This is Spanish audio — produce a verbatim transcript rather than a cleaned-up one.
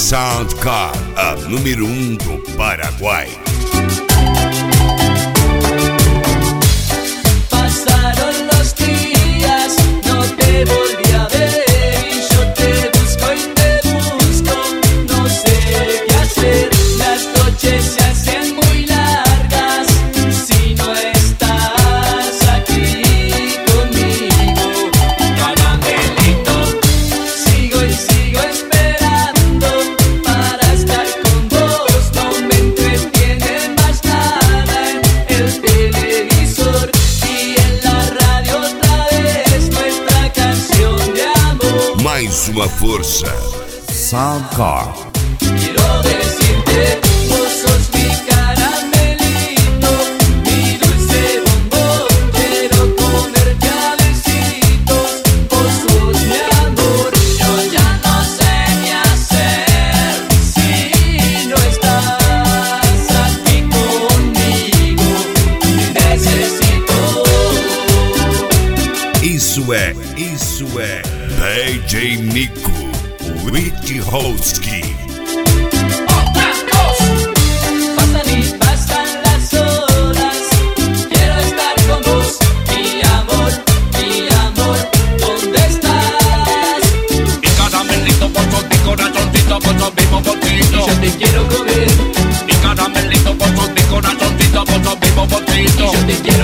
Soundcar, a número um do Paraguai. Pasaron los días, no te volví a ver y yo te busco y te busco, no sé qué hacer. Las noches se hacen muy largas si no estás aquí conmigo. Caramelito, sigo y sigo esperando para estar con vos. No me entretiene más nada en el televisor y en la radio otra vez nuestra canción de amor. Mais uma força. Soundcar. Quiero decirte, vos sos mi caramelito, mi dulce bombón. Quiero comerte a besitos, vos sos mi amor. Yo ya no sé qué hacer si no estás aquí conmigo. Te necesito. Isso é, isso é D J Nico Witchowski. Otras dos. Pasan y pasan las horas. Quiero estar con vos, mi amor, mi amor. ¿Dónde estás? Mi caramelito, por sos mi corazoncito, por sos vivo poquito. Yo te quiero comer. Mi caramelito, por sos mi corazoncito, por sos vivo poquito. Yo te quiero